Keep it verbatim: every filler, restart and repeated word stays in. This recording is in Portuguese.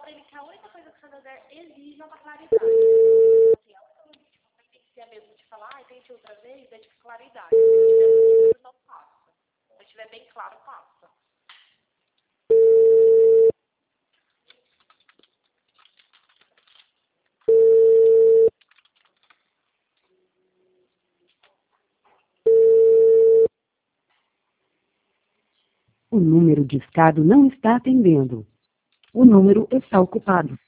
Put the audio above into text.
para ele que a única coisa que o Santander exige é uma claridade. Assim, a única coisa que tipo, tem que ser mesmo de falar, ah, tente outra vez, é de claridade. Se tiver número, não passa. Se estiver bem claro, passa. O número discado não está atendendo. O número está ocupado.